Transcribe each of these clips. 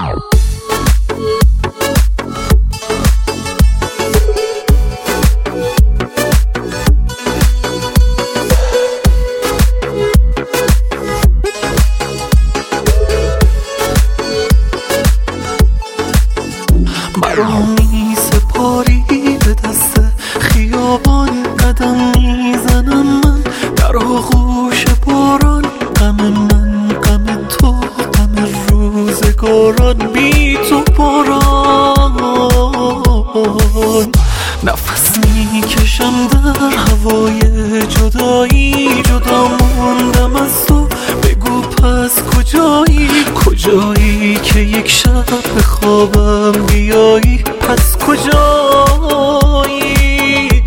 برامی سپاری به دست خیابان قدم میزنم من در آغوش باران. غم من غم تو غم روزگاران بی تو باران. نفس میکشم در هوای جدایی، جدا موندم از تو. بگو پس کجایی که یک شب به خوابم بیایی؟ پس کجایی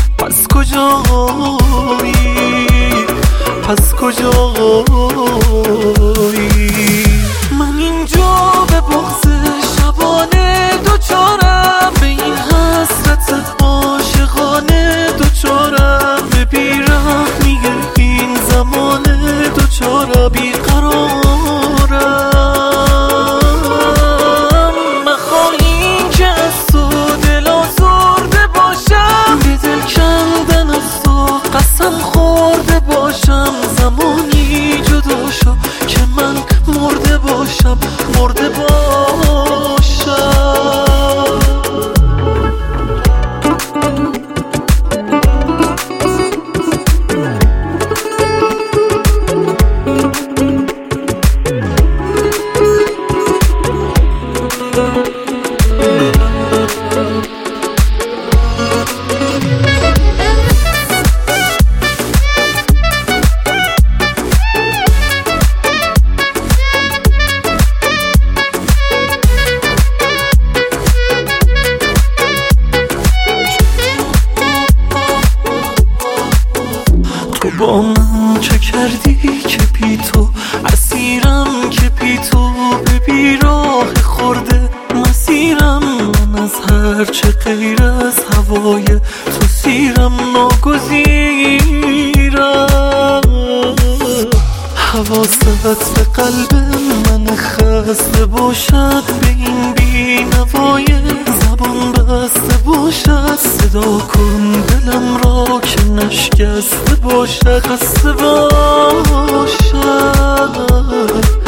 من اینجا به بغض شبانه دوچارم، به این حسرت عاشقانه دوچارم، به بی‌رحمی این زمانه دوچارم، بیقرارم. مخواهی که از تو دل آزرده باشم، به دل کندن از تو قسم خورده باشم. زمانی جدا شو که من مرده باشم. تو با من چه کردی که بی تو اسیرم، که بی تو به بیراه خورده مسیرم. من از هرچه غیر از هوای تو سیرم، ناگزیرم. حواست به قلب من خسته باشد، به این بی‌نوای زبان بسته باشد. صدا کن دلم را که نشکسته باشد، خسته باشد.